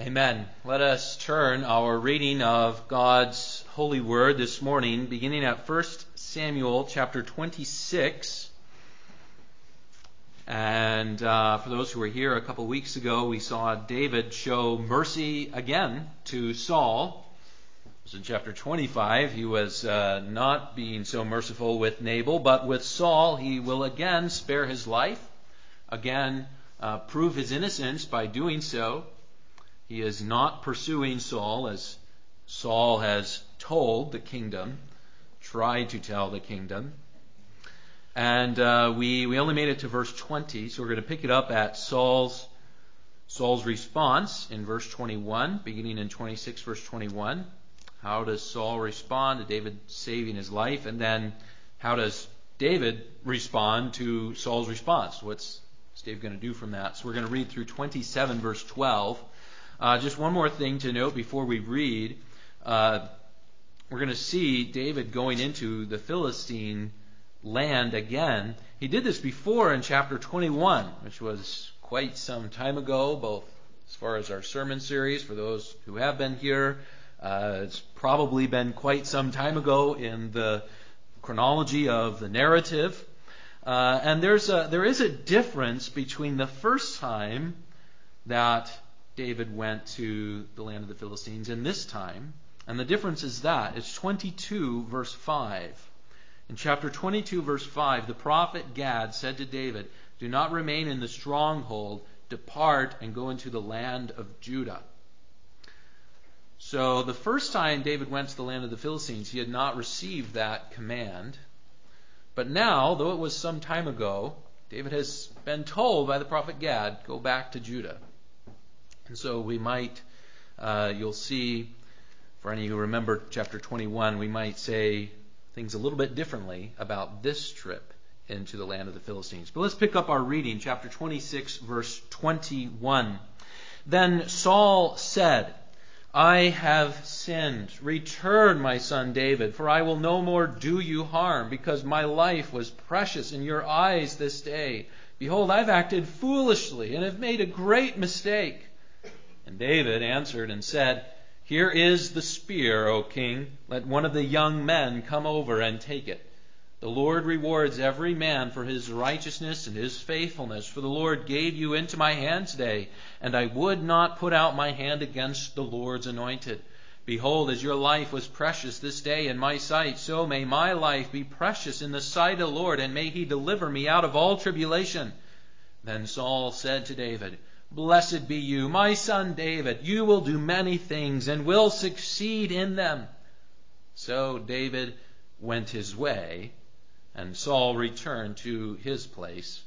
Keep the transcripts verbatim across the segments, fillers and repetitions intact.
Amen. Let us turn our reading of God's holy word this morning, beginning at First Samuel chapter twenty-six. And uh, for those who were here a couple weeks ago, we saw David show mercy again to Saul. It was in chapter twenty-five. He was uh, not being so merciful with Nabal, but with Saul he will again spare his life, again uh, prove his innocence by doing so. He is not pursuing Saul as Saul has told the kingdom, tried to tell the kingdom. And uh, we we only made it to verse twenty, so we're going to pick it up at Saul's Saul's response in verse twenty-one, beginning in twenty-six, verse twenty-one. How does Saul respond to David saving his life? And then how does David respond to Saul's response? What's Dave going to do from that? So we're going to read through twenty-seven, verse twelve. Uh, just one more thing to note before we read. Uh, we're going to see David going into the Philistine land again. He did this before in chapter twenty-one, which was quite some time ago, both as far as our sermon series, for those who have been here. Uh, it's probably been quite some time ago in the chronology of the narrative. Uh, and there's a, there is a difference between the first time that David went to the land of the Philistines and this time. And the difference is that it's twenty-two, verse five. In chapter twenty-two, verse five, the prophet Gad said to David, "Do not remain in the stronghold. Depart and go into the land of Judah." So the first time David went to the land of the Philistines, he had not received that command. But now, though it was some time ago, David has been told by the prophet Gad, "Go back to Judah." And so we might, uh, you'll see, for any who remember chapter twenty-one, we might say things a little bit differently about this trip into the land of the Philistines. But let's pick up our reading, chapter twenty-six, verse twenty-one. Then Saul said, "I have sinned. Return, my son David, for I will no more do you harm, because my life was precious in your eyes this day. Behold, I've acted foolishly and have made a great mistake." And David answered and said, "Here is the spear, O king. Let one of the young men come over and take it. The Lord rewards every man for his righteousness and his faithfulness, for the Lord gave you into my hand today, and I would not put out my hand against the Lord's anointed. Behold, as your life was precious this day in my sight, so may my life be precious in the sight of the Lord, and may he deliver me out of all tribulation." Then Saul said to David, "Blessed be you, my son David. You will do many things and will succeed in them." So David went his way, and Saul returned to his place.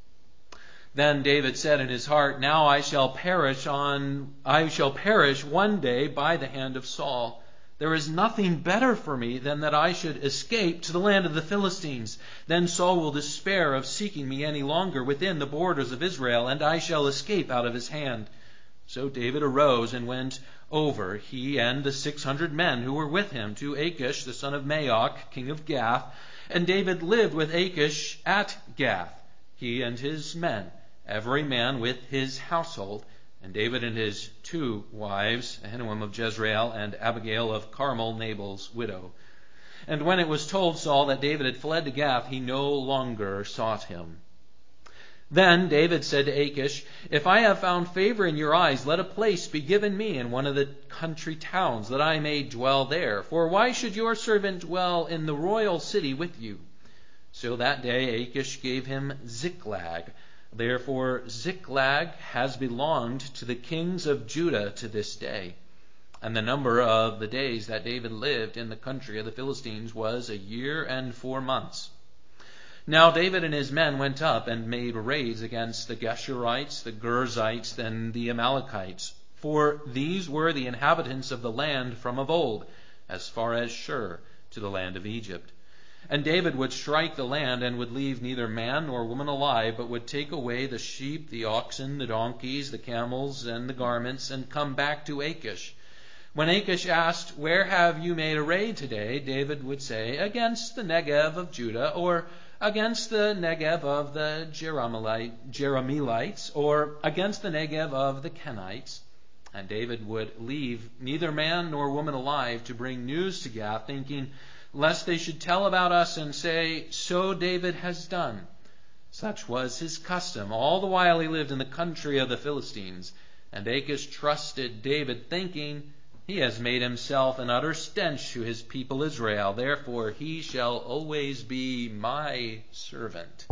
Then David said in his heart, "Now I shall perish on I shall perish one day by the hand of Saul. There is nothing better for me than that I should escape to the land of the Philistines. Then Saul will despair of seeking me any longer within the borders of Israel, and I shall escape out of his hand." So David arose and went over, he and the six hundred men who were with him, to Achish, the son of Maoch, king of Gath. And David lived with Achish at Gath, he and his men, every man with his household. And David and his two wives, Ahinoam of Jezreel and Abigail of Carmel, Nabal's widow. And when it was told Saul that David had fled to Gath, he no longer sought him. Then David said to Achish, "If I have found favor in your eyes, let a place be given me in one of the country towns, that I may dwell there. For why should your servant dwell in the royal city with you?" So that day Achish gave him Ziklag. Therefore Ziklag has belonged to the kings of Judah to this day. And the number of the days that David lived in the country of the Philistines was a year and four months. Now David and his men went up and made raids against the Geshurites, the Girzites, and the Amalekites. For these were the inhabitants of the land from of old, as far as Shur, to the land of Egypt. And David would strike the land and would leave neither man nor woman alive, but would take away the sheep, the oxen, the donkeys, the camels, and the garments, and come back to Achish. When Achish asked, "Where have you made a raid today?" David would say, "Against the Negev of Judah," or "Against the Negev of the Jerahmeelites," or "Against the Negev of the Kenites." And David would leave neither man nor woman alive to bring news to Gath, thinking, lest they should tell about us and say, so David has done. Such was his custom all the while he lived in the country of the Philistines. And Achish trusted David, thinking, he has made himself an utter stench to his people Israel. Therefore he shall always be my servant.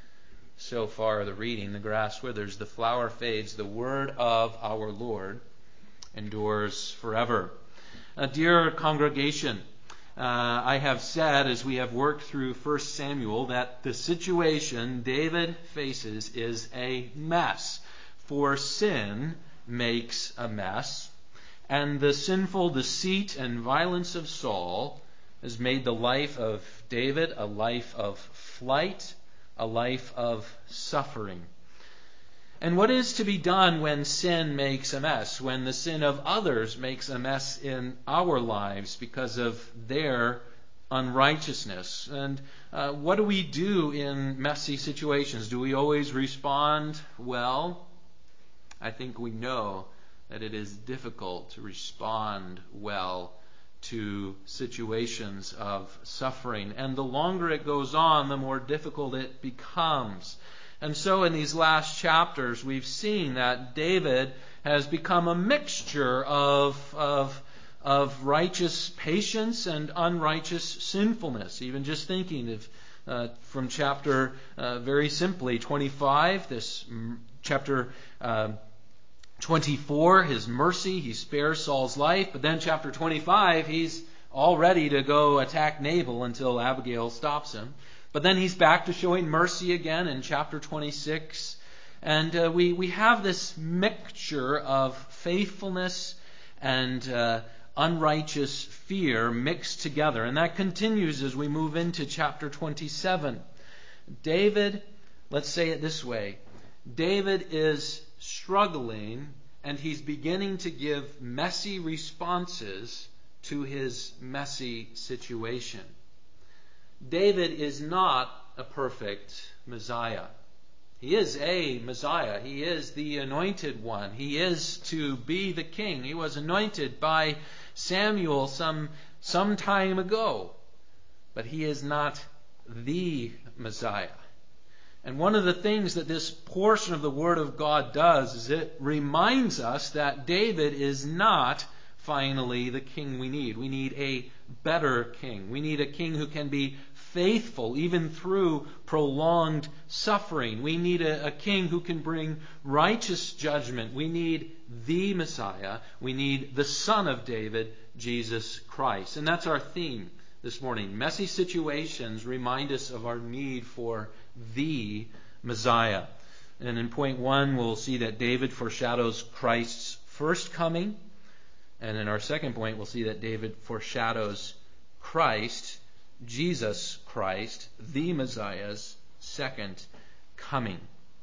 So far the reading, the grass withers, the flower fades, the word of our Lord endures forever. Uh, dear congregation, uh, I have said as we have worked through First Samuel that the situation David faces is a mess. For sin makes a mess, and the sinful deceit and violence of Saul has made the life of David a life of flight, a life of suffering. And what is to be done when sin makes a mess, when the sin of others makes a mess in our lives because of their unrighteousness? And uh, what do we do in messy situations? Do we always respond well? I think we know that it is difficult to respond well to situations of suffering. And the longer it goes on, the more difficult it becomes. And so in these last chapters, we've seen that David has become a mixture of, of, of righteous patience and unrighteous sinfulness. Even just thinking of uh, from chapter, uh, very simply, twenty-five, this m- chapter uh, twenty-four, his mercy, he spares Saul's life. But then chapter twenty-five, he's all ready to go attack Nabal until Abigail stops him. But then he's back to showing mercy again in chapter twenty-six. And uh, we, we have this mixture of faithfulness and uh, unrighteous fear mixed together. And that continues as we move into chapter twenty-seven. David, let's say it this way, David is struggling and he's beginning to give messy responses to his messy situation. David is not a perfect Messiah. He is a Messiah. He is the anointed one. He is to be the king. He was anointed by Samuel some, some time ago. But he is not the Messiah. And one of the things that this portion of the Word of God does is it reminds us that David is not finally the king we need. We need a better king. We need a king who can be faithful even through prolonged suffering. We need a, a king who can bring righteous judgment. We need the Messiah. We need the Son of David, Jesus Christ. And that's our theme this morning. Messy situations remind us of our need for the Messiah. And in point one, we'll see that David foreshadows Christ's first coming. And in our second point, we'll see that David foreshadows Christ, Jesus Christ, the Messiah's second coming.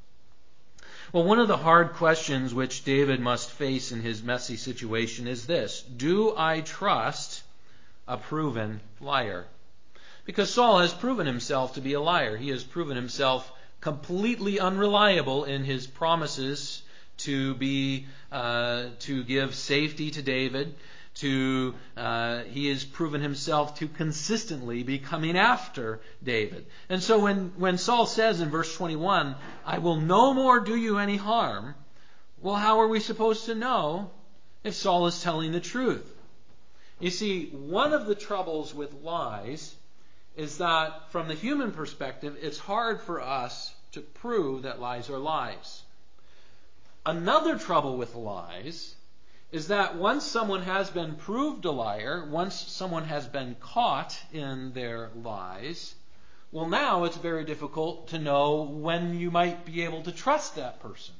Well, one of the hard questions which David must face in his messy situation is this: do I trust a proven liar? Because Saul has proven himself to be a liar. He has proven himself completely unreliable in his promises to be uh, to give safety to David. To uh, he has proven himself to consistently be coming after David. And so when, when Saul says in verse twenty-one, I will no more do you any harm, well, how are we supposed to know if Saul is telling the truth? You see, one of the troubles with lies is that from the human perspective, it's hard for us to prove that lies are lies. Another trouble with lies is that once someone has been proved a liar, once someone has been caught in their lies, well, now it's very difficult to know when you might be able to trust that person.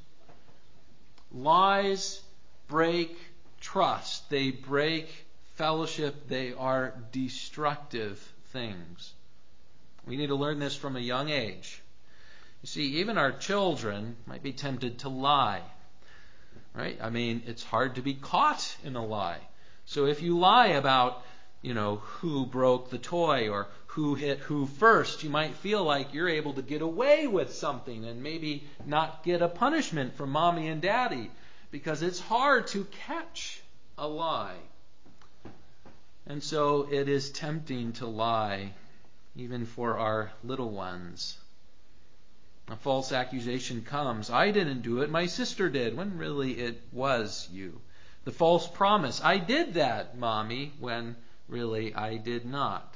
Lies break trust. They break fellowship. They are destructive things. We need to learn this from a young age. You see, even our children might be tempted to lie. Right? I mean, it's hard to be caught in a lie. So if you lie about, you know, who broke the toy or who hit who first, you might feel like you're able to get away with something and maybe not get a punishment from mommy and daddy. because it's hard to catch a lie. And so it is tempting to lie, even for our little ones. A false accusation comes. I didn't do it, my sister did, when really it was you. The false promise. I did that, Mommy, when really I did not.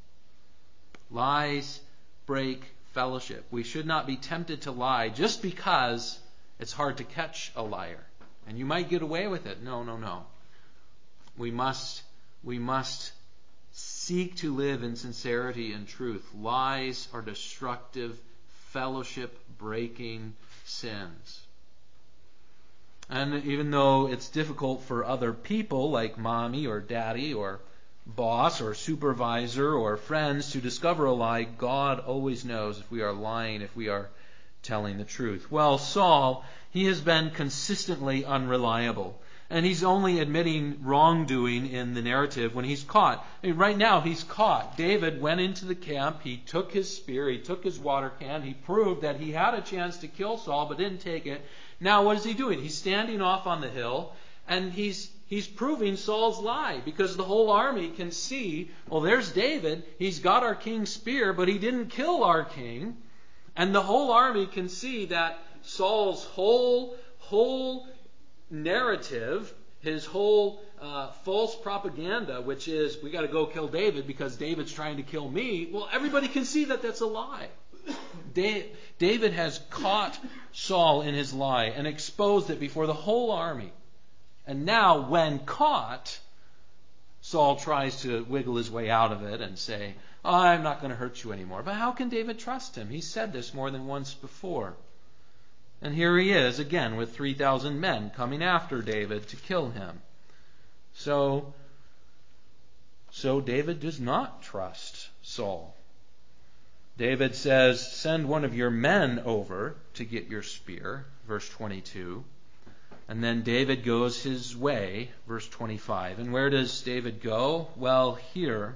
Lies break fellowship. We should not be tempted to lie just because it's hard to catch a liar. And you might get away with it. No, no, no. We must, we must seek to live in sincerity and truth. Lies are destructive, fellowship-breaking sins. And even though it's difficult for other people like mommy or daddy or boss or supervisor or friends to discover a lie, God always knows if we are lying, if we are telling the truth. Well, Saul, he has been consistently unreliable. And he's only admitting wrongdoing in the narrative when he's caught. I mean, right now, he's caught. David went into the camp. He took his spear. He took his water can. He proved that he had a chance to kill Saul, but didn't take it. Now, what is he doing? He's standing off on the hill, and he's he's proving Saul's lie, because the whole army can see, well, there's David. He's got our king's spear, but he didn't kill our king. And the whole army can see that Saul's whole whole narrative, his whole uh, false propaganda, which is, we got to go kill David because David's trying to kill me. Well, everybody can see that that's a lie. David has caught Saul in his lie and exposed it before the whole army. And now, when caught, Saul tries to wiggle his way out of it and say, oh, I'm not going to hurt you anymore. But how can David trust him? He said this more than once before. And here he is again with three thousand men coming after David to kill him. So, so David does not trust Saul. David says, send one of your men over to get your spear, verse twenty-two. And then David goes his way, verse twenty-five. And where does David go? Well, here,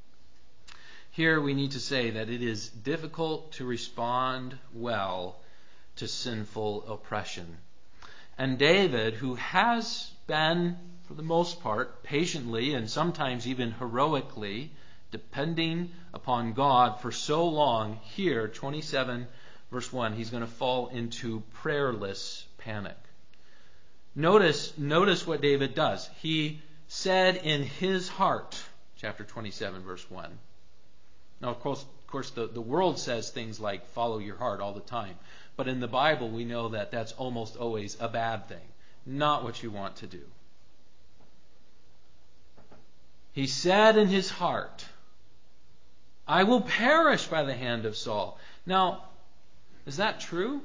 here we need to say that it is difficult to respond well to sinful oppression. And David, who has been, for the most part, patiently and sometimes even heroically depending upon God for so long, here, twenty-seven, verse one, he's going to fall into prayerless panic. Notice, notice what David does. He said in his heart, chapter twenty-seven, verse one. Now, of course, of course the, the world says things like follow your heart all the time. But in the Bible, we know that that's almost always a bad thing. Not what you want to do. He said in his heart, I will perish by the hand of Saul. Now, is that true?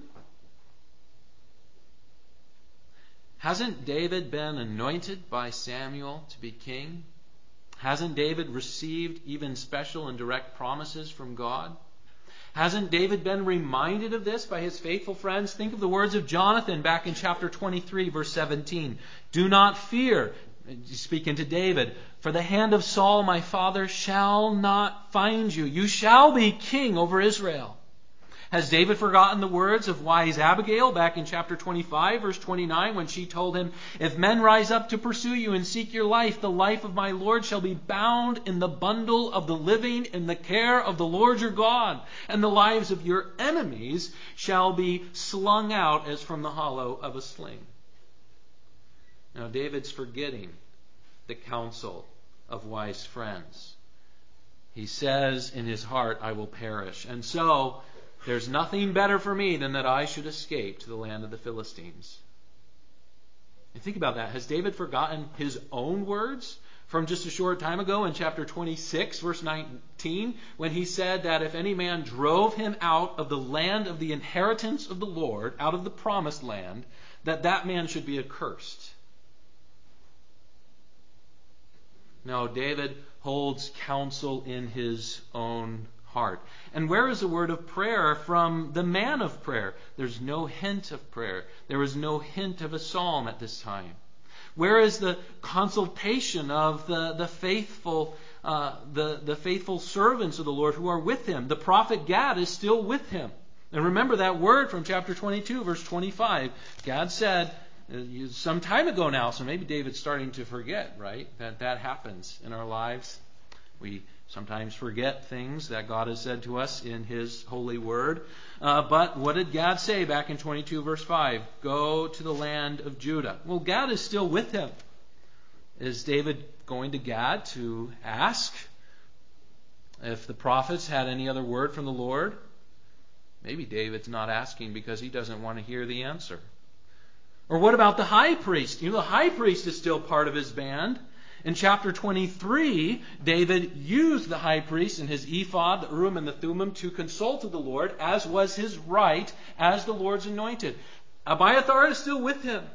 Hasn't David been anointed by Samuel to be king? Hasn't David received even special and direct promises from God? Hasn't David been reminded of this by his faithful friends? Think of the words of Jonathan back in chapter twenty-three, verse seventeen. Do not fear, speaking to David, for the hand of Saul my father shall not find you. You shall be king over Israel. Has David forgotten the words of wise Abigail back in chapter twenty-five, verse twenty-nine, when she told him, if men rise up to pursue you and seek your life, the life of my Lord shall be bound in the bundle of the living in the care of the Lord your God, and the lives of your enemies shall be slung out as from the hollow of a sling. Now David's forgetting the counsel of wise friends. He says in his heart, I will perish. And so, there's nothing better for me than that I should escape to the land of the Philistines. And think about that. Has David forgotten his own words from just a short time ago in chapter twenty-six, verse nineteen, when he said that if any man drove him out of the land of the inheritance of the Lord, out of the promised land, that that man should be accursed? No, David holds counsel in his own heart. And where is the word of prayer from the man of prayer? There's no hint of prayer. There is no hint of a psalm at this time. Where is the consultation of the, the faithful uh, the, the faithful servants of the Lord who are with him? The prophet Gad is still with him. And remember that word from chapter twenty-two, verse twenty-five. Gad said, some time ago now, so maybe David's starting to forget, right? That that happens in our lives. We sometimes forget things that God has said to us in His holy word. Uh, but what did Gad say back in twenty-two verse five? Go to the land of Judah. Well, Gad is still with him. Is David going to Gad to ask if the prophets had any other word from the Lord? Maybe David's not asking because he doesn't want to hear the answer. Or what about the high priest? You know, the high priest is still part of his band. In chapter twenty-three, David used the high priest and his ephod, the Urim and the Thummim, to consult with the Lord, as was his right as the Lord's anointed. Abiathar is still with him.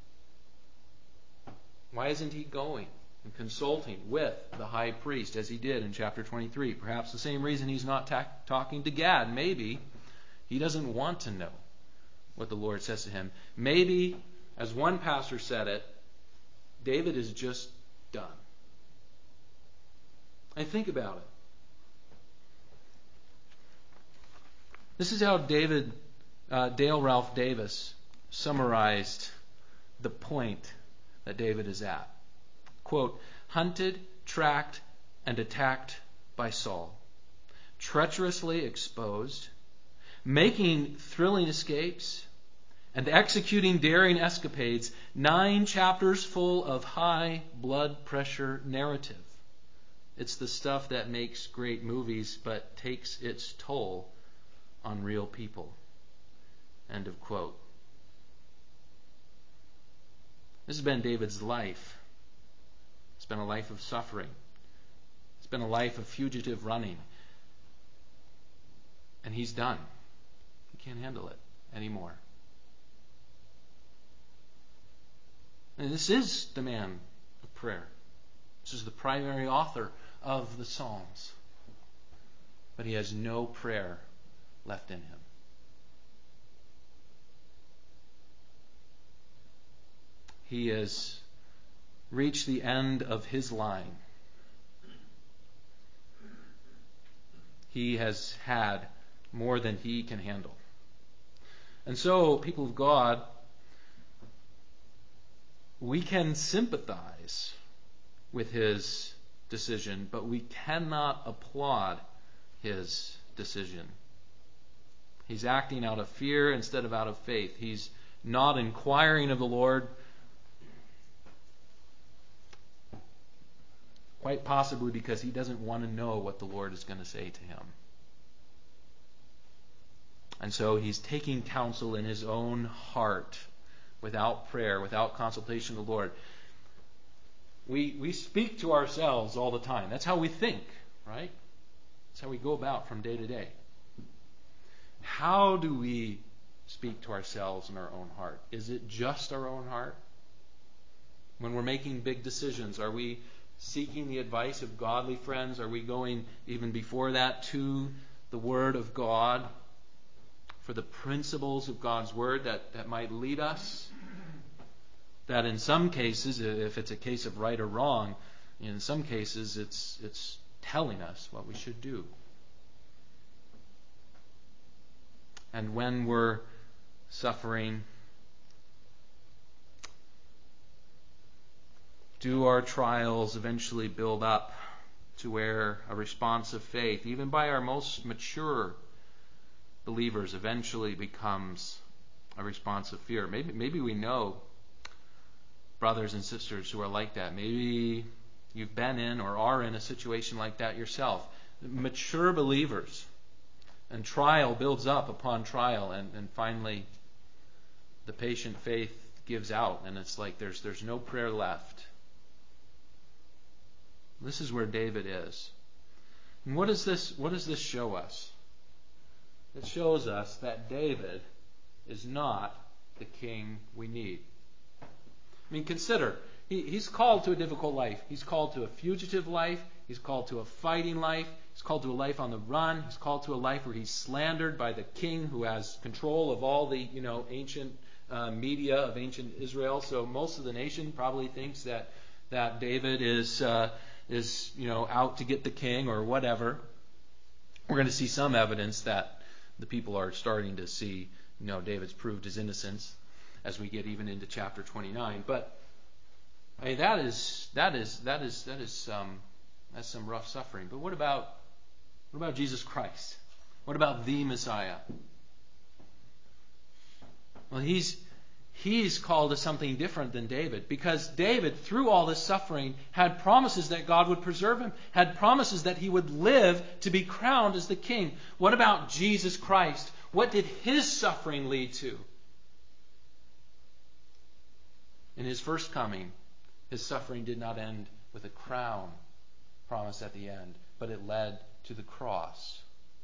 Why isn't he going and consulting with the high priest as he did in chapter twenty-three? Perhaps the same reason he's not ta- talking to Gad. Maybe he doesn't want to know what the Lord says to him. Maybe, as one pastor said it, David is just done. And think about it. This is how David, uh, Dale Ralph Davis summarized the point that David is at. Quote, hunted, tracked, and attacked by Saul, treacherously exposed, making thrilling escapes, and executing daring escapades, nine chapters full of high blood pressure narrative. It's the stuff that makes great movies, but takes its toll on real people. End of quote. This has been David's life. It's been a life of suffering. It's been a life of fugitive running. And he's done. He can't handle it anymore. And this is the man of prayer. This is the primary author of the Psalms. But he has no prayer left in him. He has reached the end of his line. He has had more than he can handle. And so, people of God, we can sympathize with his decision, but we cannot applaud his decision. He's acting out of fear instead of out of faith. He's not inquiring of the Lord, quite possibly because he doesn't want to know what the Lord is going to say to him. And so he's taking counsel in his own heart, without prayer, without consultation of the Lord. We we speak to ourselves all the time. That's how we think, right? That's how we go about from day to day. How do we speak to ourselves in our own heart? Is it just our own heart? When we're making big decisions, are we seeking the advice of godly friends? Are we going even before that to the Word of God for the principles of God's Word that, that might lead us? That in some cases, if it's a case of right or wrong, in some cases it's it's telling us what we should do. And when we're suffering, do our trials eventually build up to where a response of faith, even by our most mature believers, eventually becomes a response of fear? Maybe maybe we know brothers and sisters who are like that. Maybe you've been in or are in a situation like that yourself. Mature believers. And trial builds up upon trial, and, and finally the patient faith gives out, and it's like there's there's no prayer left. This is where David is. And what does this what does this show us? It shows us that David is not the king we need. I mean, consider, he, he's called to a difficult life. He's called to a fugitive life. He's called to a fighting life. He's called to a life on the run. He's called to a life where he's slandered by the king who has control of all the, you know, ancient uh, media of ancient Israel. So most of the nation probably thinks that that David is uh, is you know out to get the king or whatever. We're going to see some evidence that the people are starting to see, you know, David's proved his innocence. as we get even into chapter twenty-nine. But I mean, that is that is that is that is some that's some rough suffering. But what about what about Jesus Christ? What about the Messiah? Well, he's he's called to something different than David, because David, through all this suffering, had promises that God would preserve him, had promises that he would live to be crowned as the king. What about Jesus Christ? What did his suffering lead to? In his first coming, his suffering did not end with a crown promised at the end, but it led to the cross.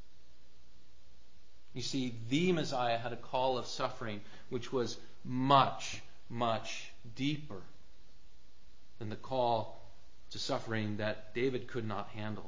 You see, the Messiah had a call of suffering which was much, much deeper than the call to suffering that David could not handle.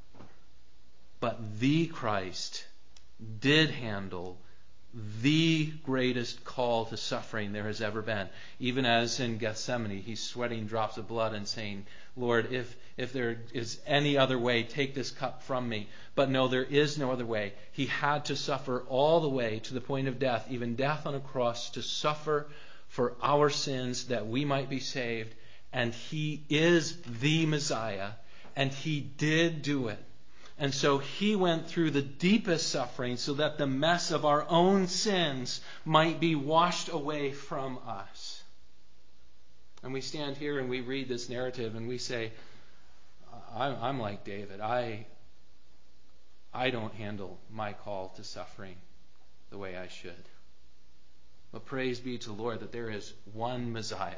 But the Christ did handle the greatest call to suffering there has ever been. Even as in Gethsemane, he's sweating drops of blood and saying, Lord, if, if there is any other way, take this cup from me. But no, there is no other way. He had to suffer all the way to the point of death, even death on a cross, to suffer for our sins that we might be saved. And he is the Messiah, and he did do it. And so he went through the deepest suffering so that the mess of our own sins might be washed away from us. And we stand here and we read this narrative and we say, I'm like David. I, I don't handle my call to suffering the way I should. But praise be to the Lord that there is one Messiah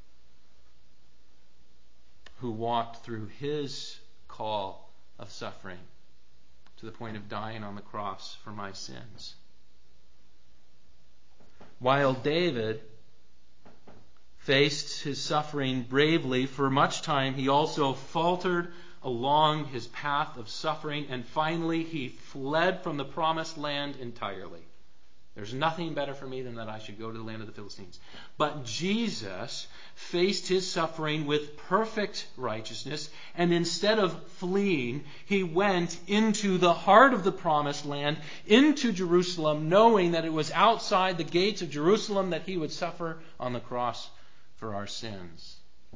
who walked through his call of suffering to the point of dying on the cross for my sins. While David faced his suffering bravely for much time, he also faltered along his path of suffering, and finally he fled from the promised land entirely. There's nothing better for me than that I should go to the land of the Philistines. But Jesus faced his suffering with perfect righteousness, and instead of fleeing, he went into the heart of the promised land, into Jerusalem, knowing that it was outside the gates of Jerusalem that he would suffer on the cross for our sins.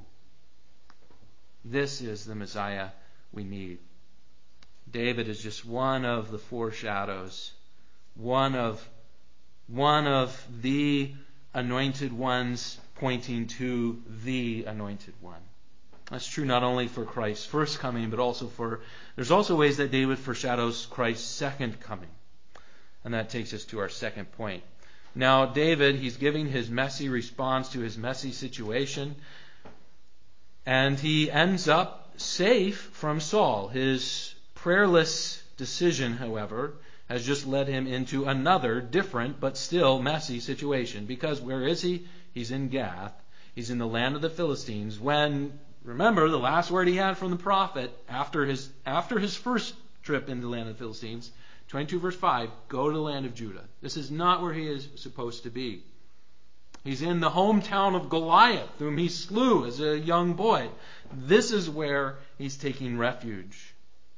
This is the Messiah we need. David is just one of the foreshadows, one of One of the anointed ones pointing to the anointed one. That's true not only for Christ's first coming, but also for... There's also ways that David foreshadows Christ's second coming. And that takes us to our second point. Now, David, he's giving his messy response to his messy situation. And he ends up safe from Saul. His prayerless decision, however, has just led him into another different but still messy situation. Because where is he? He's in Gath. He's in the land of the Philistines. When, remember, the last word he had from the prophet after his after his first trip into the land of the Philistines, twenty-two verse five, go to the land of Judah. This is not where he is supposed to be. He's in the hometown of Goliath, whom he slew as a young boy. This is where he's taking refuge.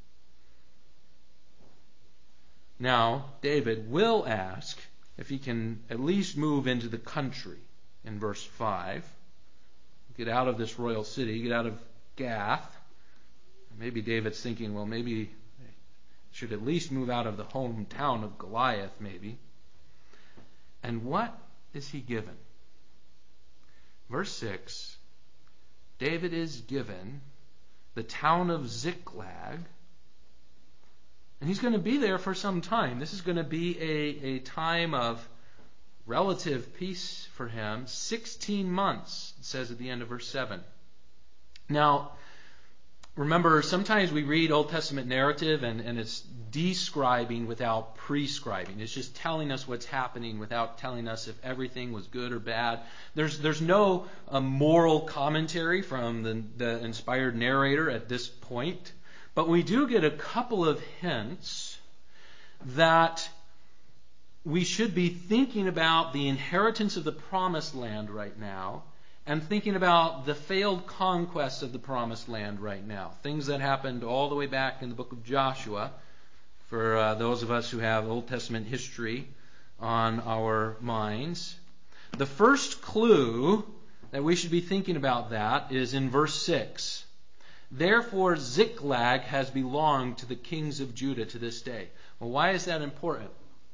Now, David will ask if he can at least move into the country in verse five. Get out of this royal city, get out of Gath. Maybe David's thinking, well, maybe I should at least move out of the hometown of Goliath, maybe. And what is he given? Verse six, David is given the town of Ziklag. And he's going to be there for some time. This is going to be a, a time of relative peace for him. sixteen months, it says at the end of verse seven. Now, remember, sometimes we read Old Testament narrative and, and it's describing without prescribing. It's just telling us what's happening without telling us if everything was good or bad. There's there's no uh, moral commentary from the, the inspired narrator at this point. But we do get a couple of hints that we should be thinking about the inheritance of the promised land right now and thinking about the failed conquest of the promised land right now. Things that happened all the way back in the book of Joshua for uh, those of us who have Old Testament history on our minds. The first clue that we should be thinking about that is in verse six. Therefore Ziklag has belonged to the kings of Judah to this day. Well, why is that important?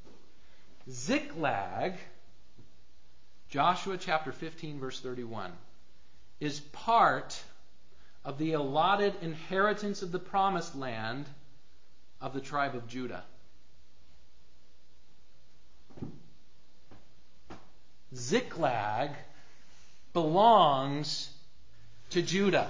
Ziklag, Joshua chapter fifteen, verse thirty-one, is part of the allotted inheritance of the promised land of the tribe of Judah. Ziklag belongs to Judah.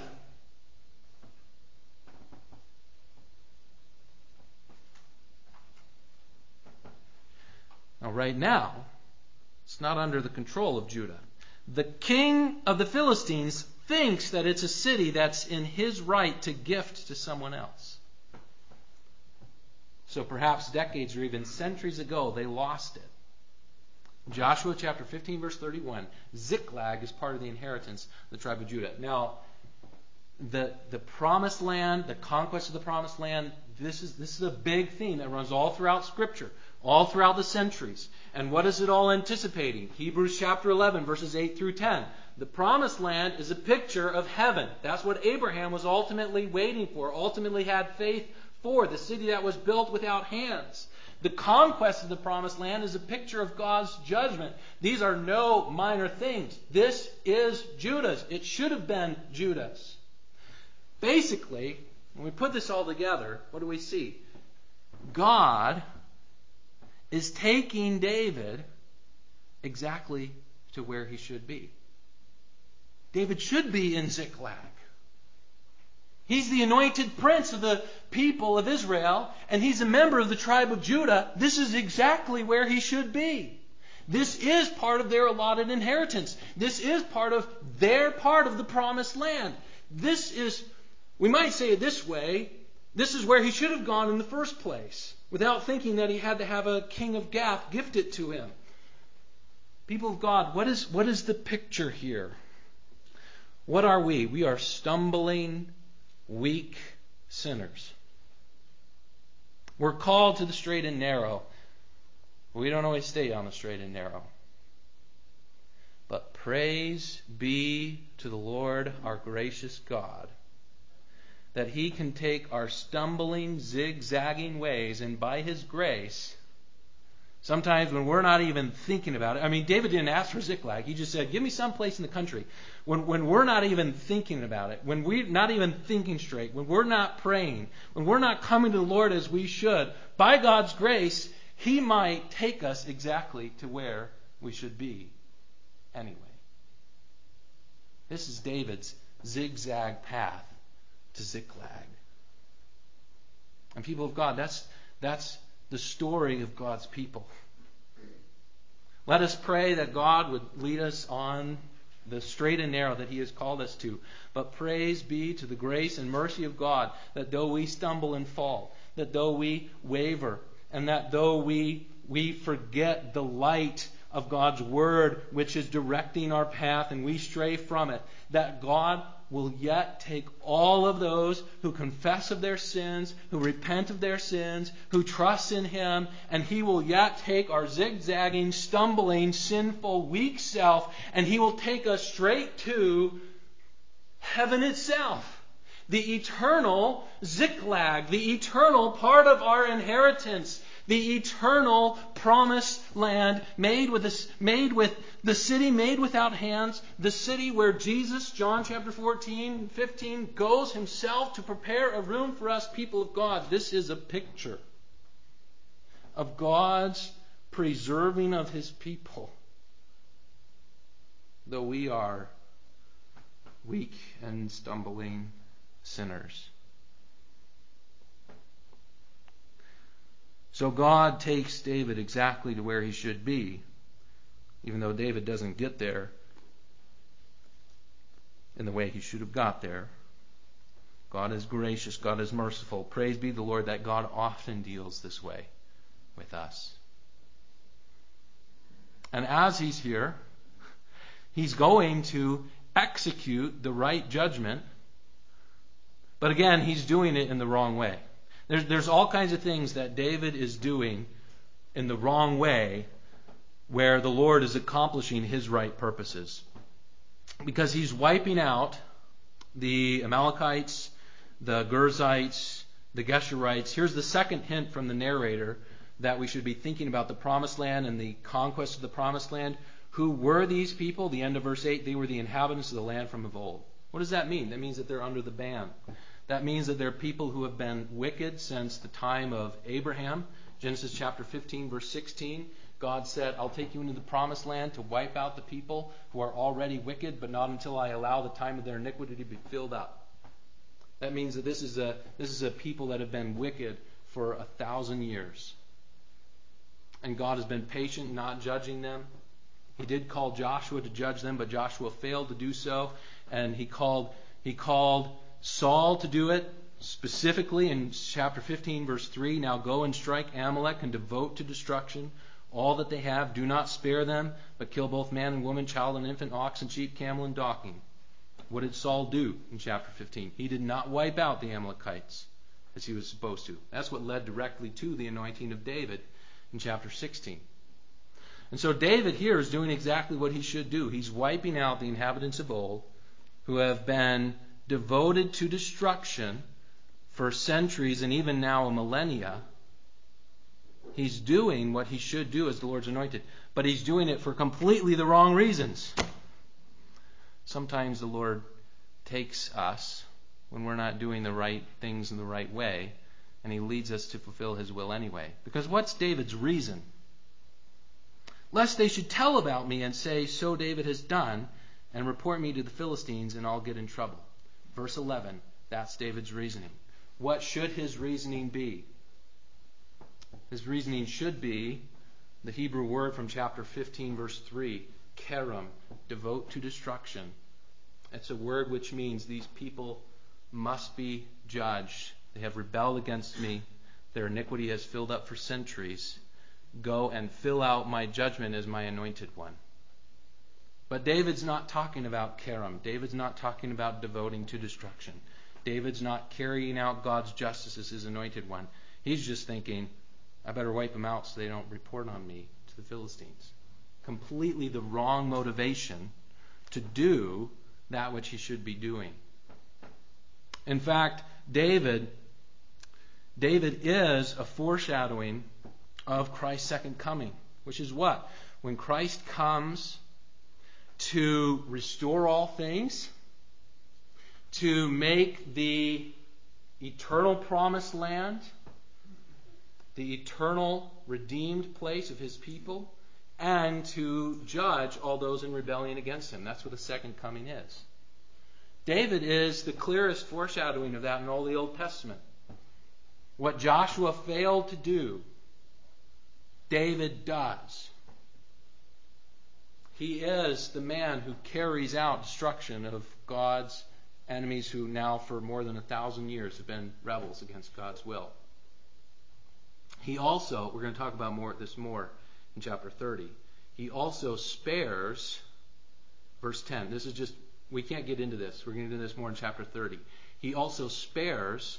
Now, right now, it's not under the control of Judah. The king of the Philistines thinks that it's a city that's in his right to gift to someone else. So perhaps decades or even centuries ago, they lost it. Joshua chapter fifteen, verse thirty-one, Ziklag is part of the inheritance of the tribe of Judah. Now, the, the promised land, the conquest of the promised land, this is, this is a big theme that runs all throughout Scripture, all throughout the centuries. And what is it all anticipating? Hebrews chapter eleven, verses eight through ten. The promised land is a picture of heaven. That's what Abraham was ultimately waiting for, ultimately had faith for, the city that was built without hands. The conquest of the promised land is a picture of God's judgment. These are no minor things. This is Judah's. It should have been Judah's. Basically, when we put this all together, what do we see? God is taking David exactly to where he should be. David should be in Ziklag. He's the anointed prince of the people of Israel, and he's a member of the tribe of Judah. This is exactly where he should be. This is part of their allotted inheritance. This is part of their part of the promised land. This is, we might say it this way, this is where he should have gone in the first place, without thinking that he had to have a king of Gath gift it to him. People of God, what is, what is the picture here? What are we? We are stumbling, weak sinners. We're called to the straight and narrow. We don't always stay on the straight and narrow. But praise be to the Lord, our gracious God, that He can take our stumbling, zigzagging ways, and by His grace, sometimes when we're not even thinking about it. I mean, David didn't ask for Ziklag. He just said, give me some place in the country. When, when we're not even thinking about it, when we're not even thinking straight, when we're not praying, when we're not coming to the Lord as we should, by God's grace, He might take us exactly to where we should be anyway. This is David's zigzag path to Ziklag. And people of God, that's that's the story of God's people. Let us pray that God would lead us on the straight and narrow that He has called us to. But praise be to the grace and mercy of God, that though we stumble and fall, that though we waver, and that though we we forget the light of God's Word, which is directing our path, and we stray from it, that God will yet take all of those who confess of their sins, who repent of their sins, who trust in Him, and He will yet take our zigzagging, stumbling, sinful, weak self, and He will take us straight to heaven itself. The eternal Ziklag, the eternal part of our inheritance, the eternal promised land made with this, made with the city made without hands, the city where Jesus, John chapter fourteen, fifteen, goes Himself to prepare a room for us, people of God. This is a picture of God's preserving of His people, though we are weak and stumbling sinners. So God takes David exactly to where he should be, even though David doesn't get there in the way he should have got there. God is gracious. God is merciful. Praise be the Lord that God often deals this way with us. And as He's here, He's going to execute the right judgment. But again, He's doing it in the wrong way. There's, there's all kinds of things that David is doing in the wrong way where the Lord is accomplishing his right purposes. Because he's wiping out the Amalekites, the Girzites, the Geshurites. Here's the second hint from the narrator that we should be thinking about the promised land and the conquest of the promised land. Who were these people? The end of verse eight, they were the inhabitants of the land from of old. What does that mean? That means that they're under the ban. That means that they're people who have been wicked since the time of Abraham. Genesis chapter fifteen, verse sixteen. God said, I'll take you into the promised land to wipe out the people who are already wicked, but not until I allow the time of their iniquity to be filled up. That means that this is a this is a people that have been wicked for a thousand years. And God has been patient, not judging them. He did call Joshua to judge them, but Joshua failed to do so. And he called he called Saul to do it, specifically in chapter fifteen, verse three. Now go and strike Amalek and devote to destruction all that they have. Do not spare them, but kill both man and woman, child and infant, ox and sheep, camel and donkey. What did Saul do in chapter fifteen? He did not wipe out the Amalekites as he was supposed to. That's what led directly to the anointing of David in chapter sixteen. And so David here is doing exactly what he should do. He's wiping out the inhabitants of old who have been devoted to destruction for centuries and even now a millennia. He's doing what he should do as the Lord's anointed, but he's doing it for completely the wrong reasons. Sometimes the Lord takes us when we're not doing the right things in the right way, and he leads us to fulfill his will anyway. Because what's David's reason? Lest they should tell about me and say, so David has done, and report me to the Philistines, and I'll get in trouble. Verse eleven, that's David's reasoning. What should his reasoning be? His reasoning should be the Hebrew word from chapter fifteen, verse three, kerem, devote to destruction. It's a word which means these people must be judged. They have rebelled against me. Their iniquity has filled up for centuries. Go and fill out my judgment as my anointed one. But David's not talking about kerem. David's not talking about devoting to destruction. David's not carrying out God's justice as his anointed one. He's just thinking, I better wipe them out so they don't report on me to the Philistines. Completely the wrong motivation to do that which he should be doing. In fact, David, David is a foreshadowing of Christ's second coming, which is what? When Christ comes to restore all things, to make the eternal promised land, the eternal redeemed place of his people, and to judge all those in rebellion against him. That's what the second coming is. David is the clearest foreshadowing of that in all the Old Testament. What Joshua failed to do, David does. He is the man who carries out destruction of God's enemies who now for more than a thousand years have been rebels against God's will. He also, we're going to talk about more this more in chapter thirty. He also spares, verse ten. This is just, we can't get into this. We're going to do this more in chapter thirty. He also spares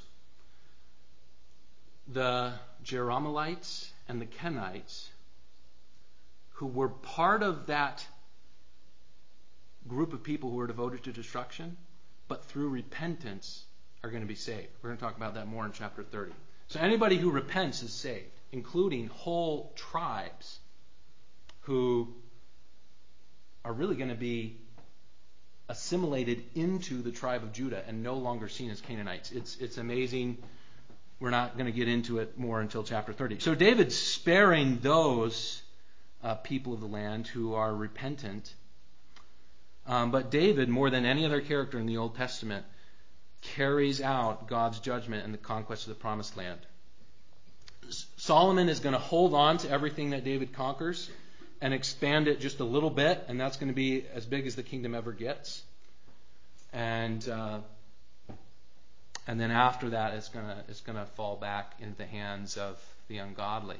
the Jerahmeelites and the Kenites who were part of that group of people who were devoted to destruction, but through repentance are going to be saved. We're going to talk about that more in chapter thirty. So anybody who repents is saved, including whole tribes who are really going to be assimilated into the tribe of Judah and no longer seen as Canaanites. It's it's amazing. We're not going to get into it more until chapter thirty. So David's sparing those uh, people of the land who are repentant. Um, but David, more than any other character in the Old Testament, carries out God's judgment and the conquest of the promised land. Solomon is going to hold on to everything that David conquers and expand it just a little bit, and that's going to be as big as the kingdom ever gets. And uh, and then after that, it's going to it's going to fall back into the hands of the ungodly.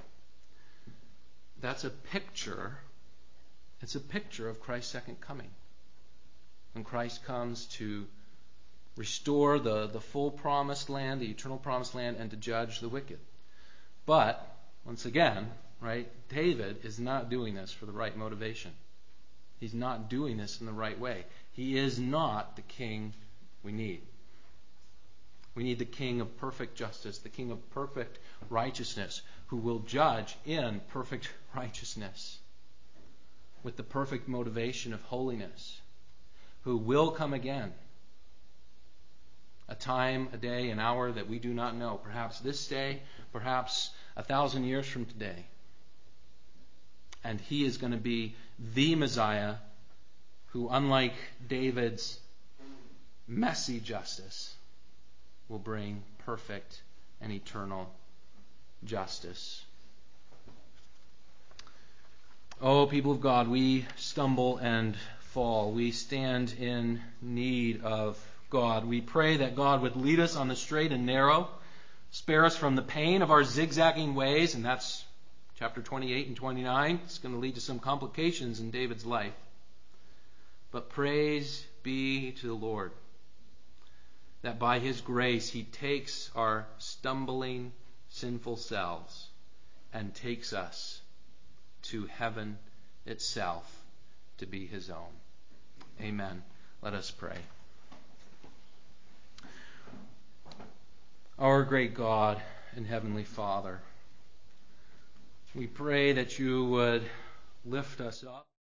That's a picture. It's a picture of Christ's second coming. When Christ comes to restore the, the full promised land, the eternal promised land, and to judge the wicked. But, once again, right? David is not doing this for the right motivation. He's not doing this in the right way. He is not the king we need. We need the king of perfect justice, the king of perfect righteousness, who will judge in perfect righteousness with the perfect motivation of holiness, who will come again. A time, a day, an hour that we do not know. Perhaps this day, perhaps a thousand years from today. And he is going to be the Messiah who, unlike David's messy justice, will bring perfect and eternal justice. Oh, people of God, we stumble and fall. We stand in need of God. We pray that God would lead us on the straight and narrow, spare us from the pain of our zigzagging ways, and that's chapter twenty-eight and twenty-nine. It's going to lead to some complications in David's life. But praise be to the Lord, that by His grace He takes our stumbling, sinful selves and takes us to heaven itself to be His own. Amen. Let us pray. Our great God and Heavenly Father, we pray that you would lift us up.